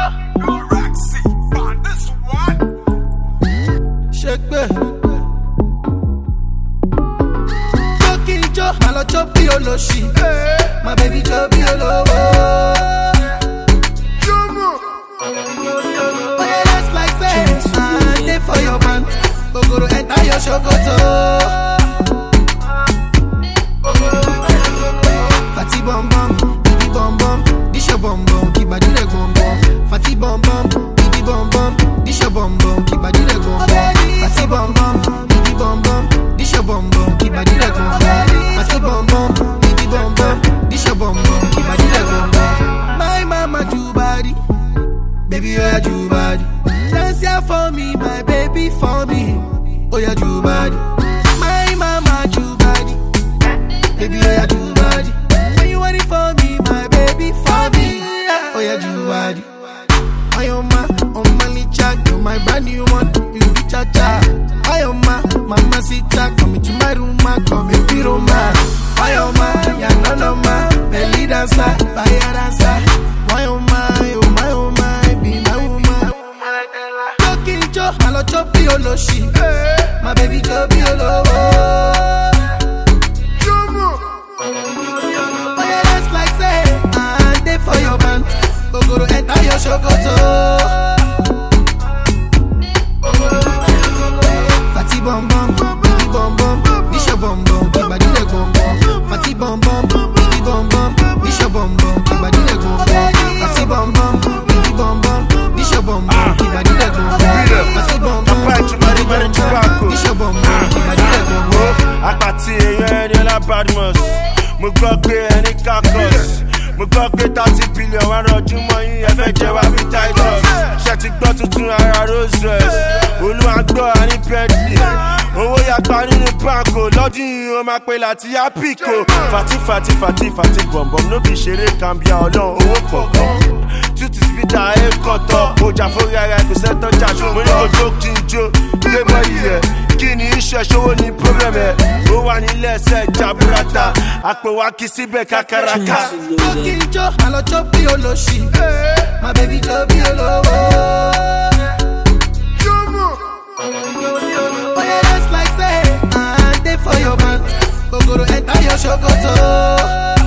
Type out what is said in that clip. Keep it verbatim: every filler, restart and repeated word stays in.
Roxy, find this one. Shake me. Joking Joe, I love Joby Oloshi. My baby Joby Olowo. Oh yeah, that's like say, I live for your man. Go go to enter your shokoto. Fati bom bom, bidi bom bom, dish your bom bom, keep body leg bom bom. Fati bom bom, bidi bom bom, dish your bom bom, keep body leg bom bom. Fati bom bom, bidi bom bom, dish your bom bom, keep body leg bom bom. Fati bom bom, bidi bom bom, dish your bom bom, keep body leg bom bom. My mama do body, baby oh yeah do body. Dance here for me, my baby for me. Oh yeah do body. My mama do body, baby oh yeah do body. When you want it for me, my baby for me. Oh yeah do body. I am my, on my licha, you're my brand new one. You be cha cha. I am my, mama sita, come into my room, come me piro ma. I am my, ya no no ma, belly dancer, fire dancer. Why oh my, oh my, oh my, be my woman. Joking Joe, I love Joby Oloshi. My baby Joby Olowo. Oh yeah, that's like say, I dey for your man. Go go to enter your shokoto. Fati bom bom, bidi bom bom, dish your bom bom, keep body leg bom bom. Fati bom bom, bidi bom bom, dish your bom bom, keep body leg bom bom. Fati bom bom, bidi bom bom, dish your bom bom, keep body leg bom bom. Fati bom bom, bidi bom bom, dish your bom bom, keep body leg bom bom. Àpàtì èèyàn ẹni ọlá Badmus. Mo gbọ́ pé ẹni kakọ́s. Mo gbọ́ pé thirty billion wá rọjú mọ́ yín ẹ fẹ́ jẹ wá bí Titus. Ṣé ti gbọ́ tuntun ara Rolls Royce? Olúwa gbọ́ àní Bentley. Owó yàgbá nínú banko lọ́dún yìí ó máa pe láti Apico. Fati fati fati fati bọ̀m̀bọ̀m ló fi ṣeré kàmbíà ọlọ́run owó kọ̀ọ̀kan. Tútù spíta ẹ̀ kọ̀tọ̀. Ọjà forí ara ẹ̀ kò sẹ́tọ̀ jà ṣùgbọ́n mo ní ojú kí n jó. Gbé mọ́ iyẹ̀. Kí ni iṣẹ́ ṣòwò ní problem ẹ̀? Ó wà nílẹ̀ ẹsẹ̀ jaburata. Àpò wa kì í síbẹ̀ kákàràkà. Joking Joe, I love Joby Oloshi. My baby Joby Olowo. Oh yeah, that's like say, I dey for your man. Go go to enter your shokoto.